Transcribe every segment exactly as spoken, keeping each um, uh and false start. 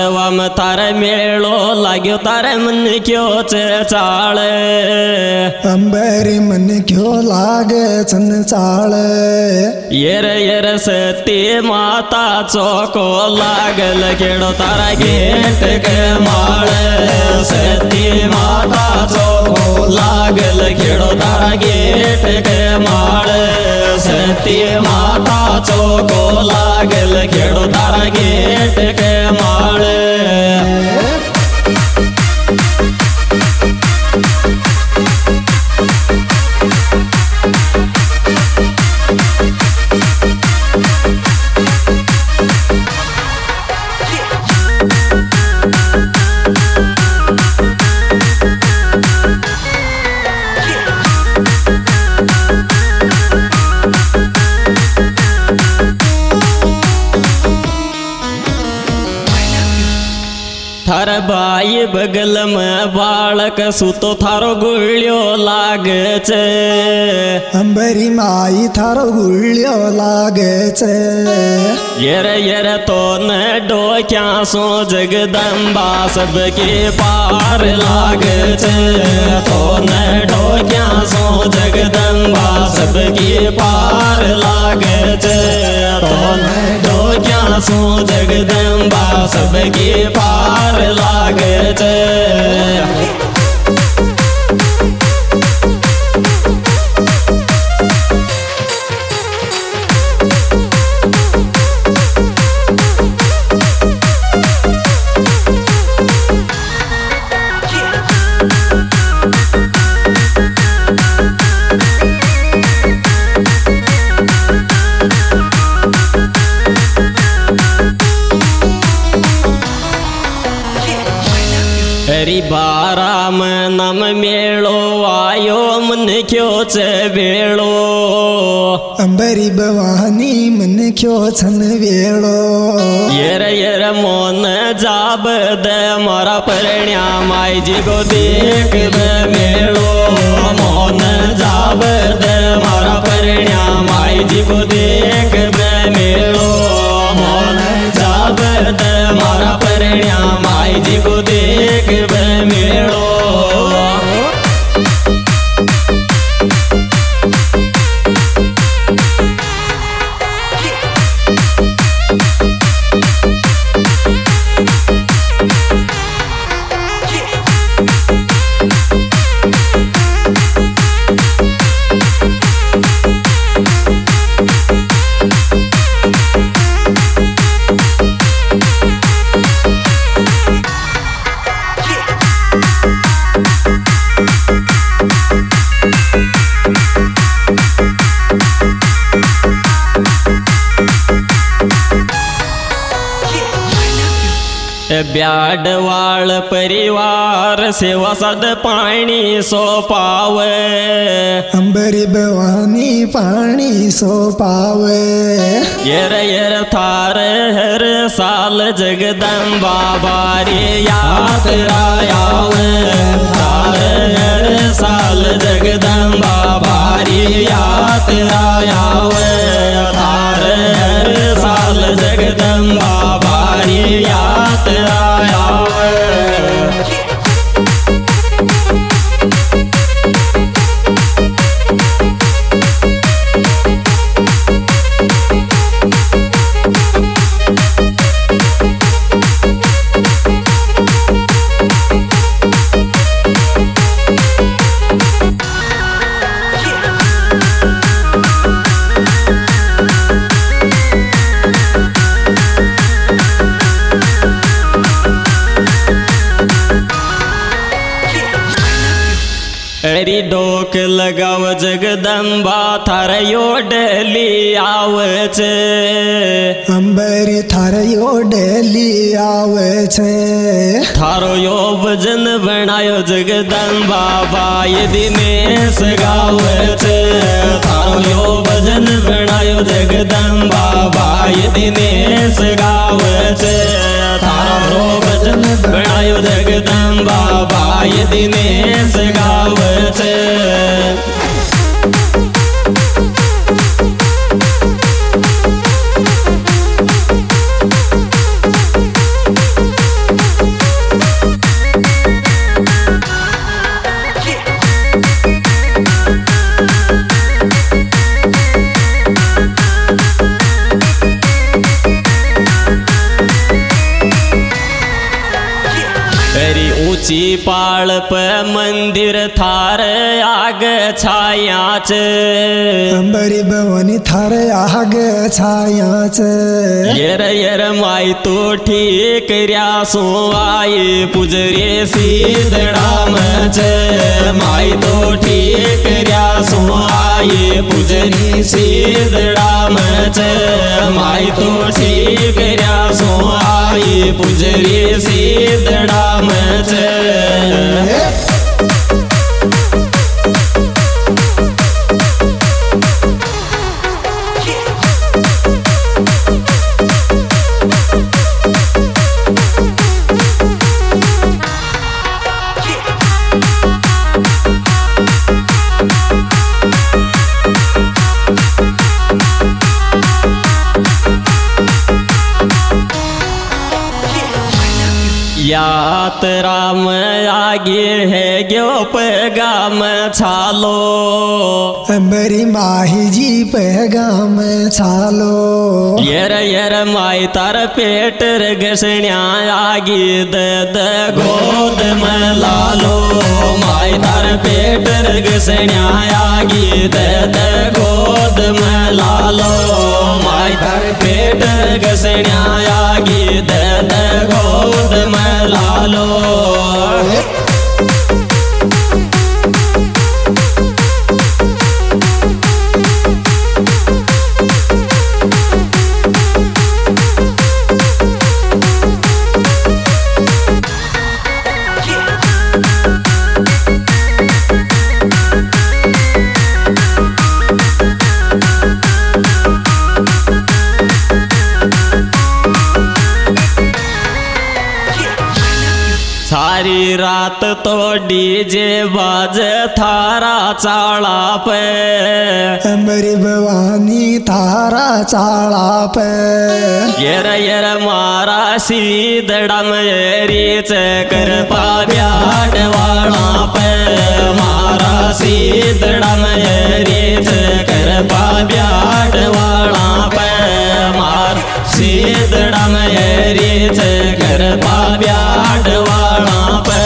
थारवा में तारे मेलो लाग्यो तारे मन क्यों चे चाले अंबेरी मन क्यों लागे चन चाले येर येर सती माता चौको लागल केड़ो तारा गेट के माले सती माता चौको लागल केड़ो तारा गेट के माले सती माता चौको लागल केड़ो तारा गेट के माले थार बाई बगल में बालक सुतो थारो गुलियो लागे छे अंबेरी माई थारो गुलियो लागे छे येर येर तो न डोक्या सो जगदम्बा सबके पार लागे छे तो न डोक्या सो जगदम्बा सबके पार लागे छे तो न डोक्या सो जगदम्बा सबके पार लागे छे हरी बारा में नम मेलो आयो मन क्यों चे बेलो अंबेरी भवानी मन क्यों छन वेलो येर येर मोन जाब दे मारा परण्या माई जी को देख दे मेलो मोन जाब दे मारा परण्या माई जी को देख दे मेलो मोन जाब दे मारा परण्या माई जी को देख दे मेलो ब्याडवाल परिवार सेवा सद पानी सो पावे अंबेरी भवानी पानी सो पावे येर येर थार हर साल जगदम्बा बारी यात्रा आवे थार हर साल जगदम्बा बारी यात्रा आवे थार हर साल जगदम्बा बारी यात्रा आवे हरी डोक लगाव जगदम्बा थार यो डेली आवे छे अंबेरी थार यो डेली आवे छे थारो यो भजन बनायो जगदम्बा बाई दिनेश गावे छे थारो यो भजन बनायो जगदम्बा बाई दिनेश गावे छे थारो भजन बनायो जगदम्बा बाई दिनेश गावे छे ऋषी पाळप मंदिर थार आग छायाच अंबरी भवानी थार आग छायाच यर यर माय तो ठीक रयासो आई पुजरे सिद्धडामच माय तो ठीक रयासो आई पुजरी सिद्धडामच माय तो ठीक रयासो आई पुजरी सिद्धडामच यात राम आगे है ग्यो पैगाम छालो अंबरी माही जी पैगाम छालो यर यर माय तार पेट घसण्या आगी दद गोद मलालो माय तार पेट घसण्या आगी दद गोद मलालो माय तार पेट घसण्या आगी दद गोद मलालो सारी रात तो डीजे बाज थारा चाला पे अंबरी भवानी थारा चाला पे यर यर मारा सीधड़म रीच कर पाव्याट वाला पे मारा सीधड़म रीच कर पाव्याट वाला पे मार सीधड़म रीच कर पाव्याट वाला पे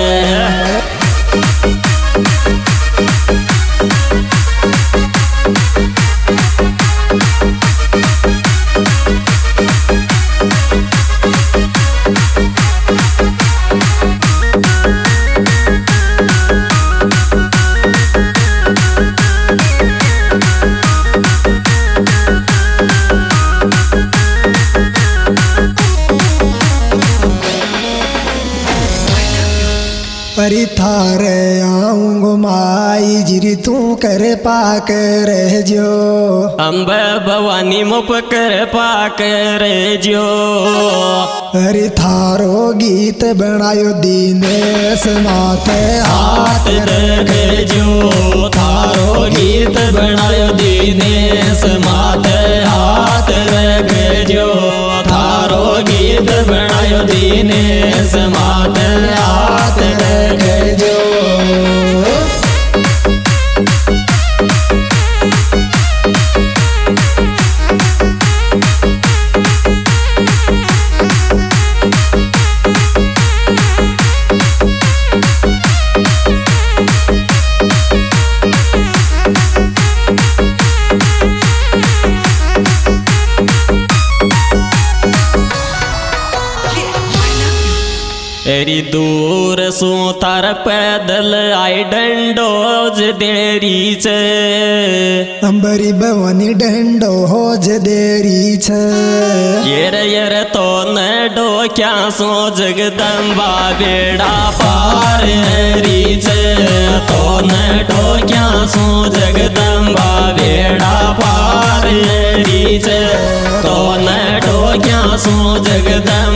परी थारे आऊंगो माई जिरी तू कर पाक रह जो अम्ब भवानी मुप कर पाक जो हरि थारो गीत बनायो दीनेश माथे हाथ रख जो थारो गीत बनायो दीनेश माथे हाथ रख जो थारो गीत बनायो दीनेश माथे हाथ रख जो तेरी दूर सो तार पैदल आई डंडोज देरी छे अंबरी भवानी डंडो होज देरी छे यर यर तो न डोक्या सो जगदम्बा बेड़ा पार री छे तो न डोक्या सो जगदम्बा बेड़ा पार री छे तो न डोक्या सो जगदम्बा